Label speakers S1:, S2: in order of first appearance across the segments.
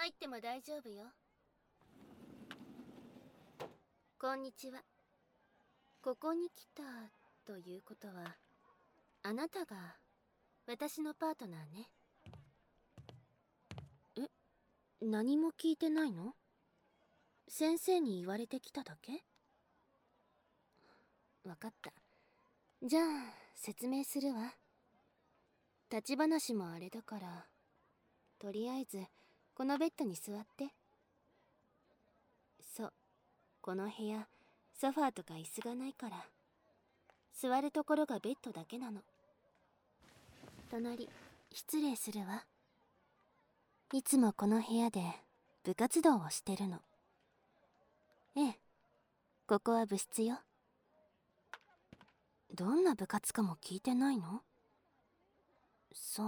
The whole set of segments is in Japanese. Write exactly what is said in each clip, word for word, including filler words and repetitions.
S1: 入っても大丈夫よ。こんにちは。ここに来たということは、あなたが私のパートナーね。え、何も聞いてないの？先生に言われてきただけ？わかった。じゃあ説明するわ。立ち話もあれだから、とりあえずこのベッドに座って。そう、この部屋ソファーとか椅子がないから、座るところがベッドだけなの。隣、失礼するわ。いつもこの部屋で部活動をしてるの。ええ、ここは部室よ。どんな部活かも聞いてないの？そう。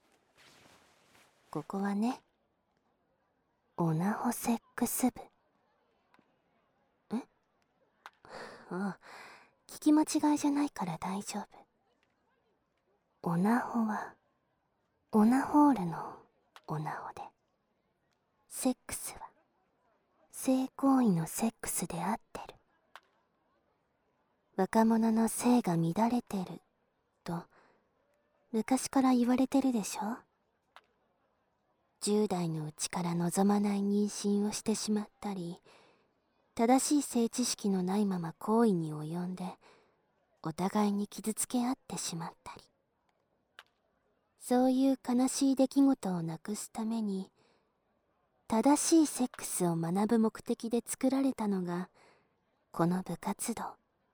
S1: ここはね、オナホセックス部。え？ああ、聞き間違いじゃないから大丈夫。オナホは、オナホールのオナホで、セックスは、性行為のセックスで合ってる。若者の性が乱れてる、と、昔から言われてるでしょ？じゅう代のうちから望まない妊娠をしてしまったり、正しい性知識のないまま行為に及んで、お互いに傷つけ合ってしまったり。そういう悲しい出来事をなくすために、正しいセックスを学ぶ目的で作られたのが、この部活動。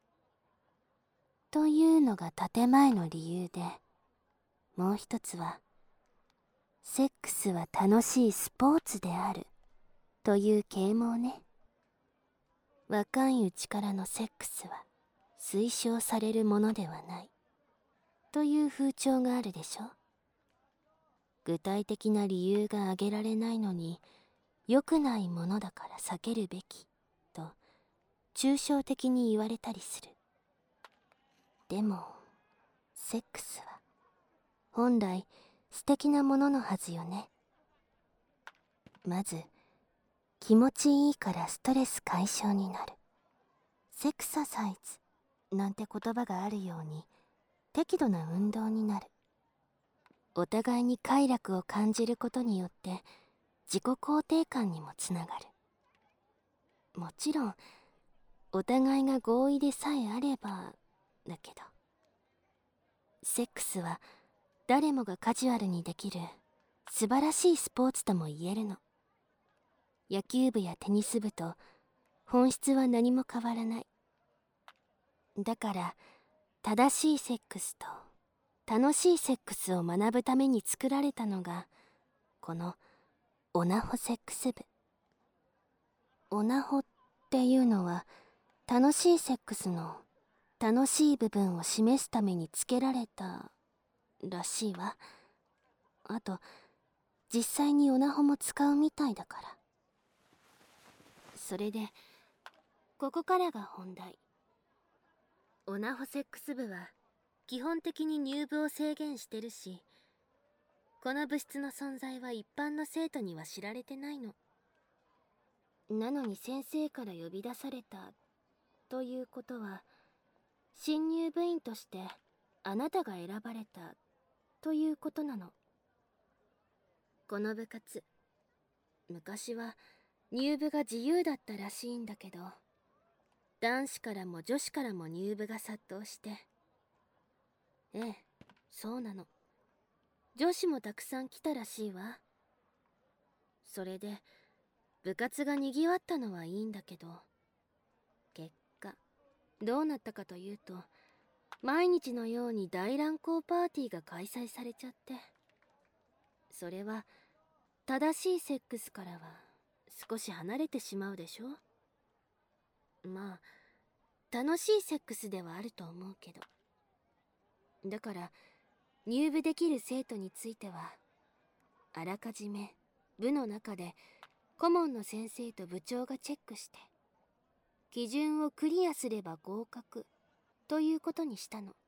S1: というのが建前の理由で、もう一つは、セックスは楽しいスポーツである、という啓蒙ね。若いうちからのセックスは推奨されるものではない、という風潮があるでしょ。具体的な理由が挙げられないのに、良くないものだから避けるべき、と抽象的に言われたりする。でも、セックスは、本来素敵なもののはずよね。まず、気持ちいいからストレス解消になる。セクササイズなんて言葉があるように、適度な運動になる。お互いに快楽を感じることによって自己肯定感にもつながる。もちろんお互いが合意でさえあればだけど、セックスは誰もがカジュアルにできる素晴らしいスポーツとも言えるの。野球部やテニス部と本質は何も変わらない。だから正しいセックスと楽しいセックスを学ぶために作られたのがこのオナホセックス部。オナホっていうのは楽しいセックスの楽しい部分を示すためにつけられたらしいわ。あと実際にオナホも使うみたいだから。それでここからが本題。オナホセックス部は基本的に入部を制限してるし、この部室の存在は一般の生徒には知られてないの。なのに先生から呼び出されたということは、新入部員としてあなたが選ばれたということなの。この部活、昔は入部が自由だったらしいんだけど、男子からも女子からも入部が殺到して。ええ、そうなの。女子もたくさん来たらしいわ。それで部活がにぎわったのはいいんだけど、結果どうなったかというと、毎日のように大乱交パーティーが開催されちゃって。それは正しいセックスからは少し離れてしまうでしょ。まあ楽しいセックスではあると思うけど。だから入部できる生徒については、あらかじめ部の中で顧問の先生と部長がチェックして、基準をクリアすれば合格ということにしたの。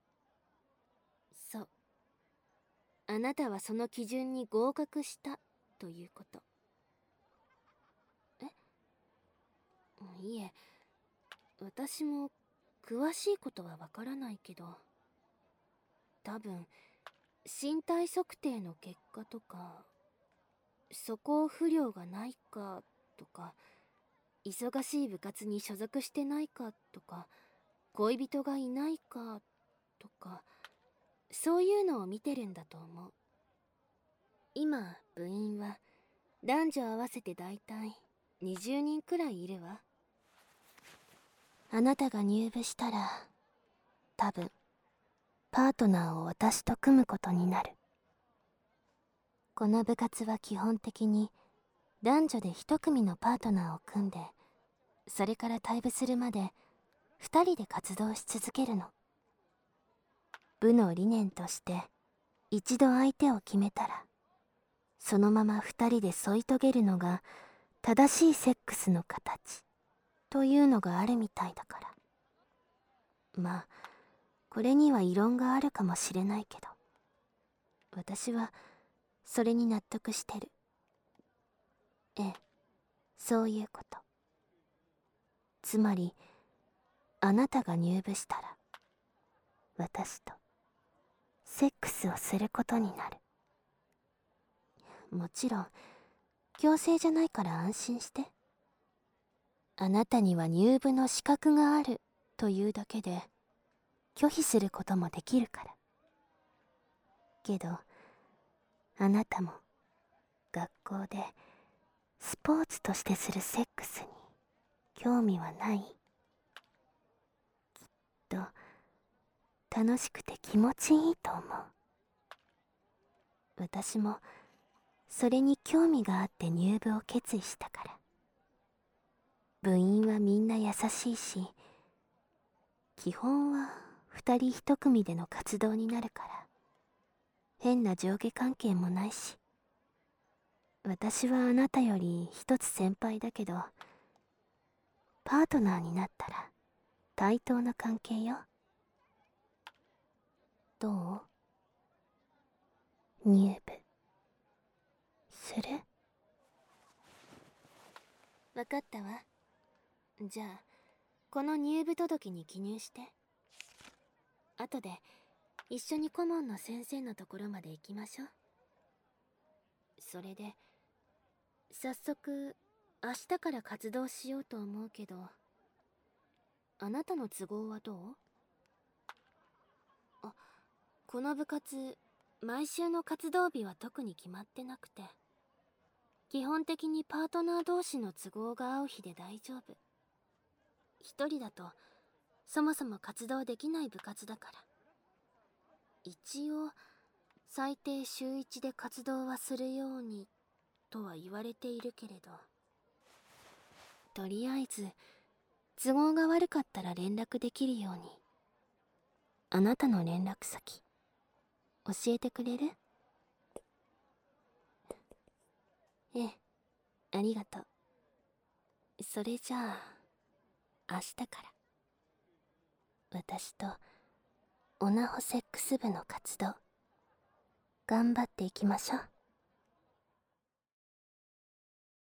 S1: そう。あなたはその基準に合格したということ。え？いえ、私も詳しいことはわからないけど、多分身体測定の結果とか、素行不良がないかとか、忙しい部活に所属してないかとか、恋人がいないかとか、そういうのを見てるんだと思う。今部員は男女合わせてだいたいにじゅうにんくらいいるわ。あなたが入部したら多分パートナーを私と組むことになる。この部活は基本的に男女で一組のパートナーを組んで、それから退部するまで二人で活動し続けるの。部の理念として一度相手を決めたらそのまま二人で添い遂げるのが正しいセックスの形というのがあるみたいだから。まあこれには異論があるかもしれないけど、私はそれに納得してる。ええ、そういうこと。つまりあなたが入部したら私とセックスをすることになる。もちろん強制じゃないから安心して。あなたには入部の資格があるというだけで拒否することもできるから。けどあなたも学校でスポーツとしてするセックスに興味はない？きっと楽しくて気持ちいいと思う。私もそれに興味があって入部を決意したから。部員はみんな優しいし、基本は二人一組での活動になるから、変な上下関係もないし。私はあなたより一つ先輩だけど、パートナーになったら対等な関係よ。どう？入部する？わかったわ。じゃあこの入部届に記入して。後で一緒に顧問の先生のところまで行きましょう。それで早速明日から活動しようと思うけど、あなたの都合はどう？あ、この部活毎週の活動日は特に決まってなくて、基本的にパートナー同士の都合が合う日で大丈夫。一人だとそもそも活動できない部活だから。一応最低週一で活動はするようにとは言われているけれど、とりあえず都合が悪かったら連絡できるように。あなたの連絡先教えてくれる？ええ、ありがとう。それじゃあ明日から私とオナホセックス部の活動頑張っていきましょう。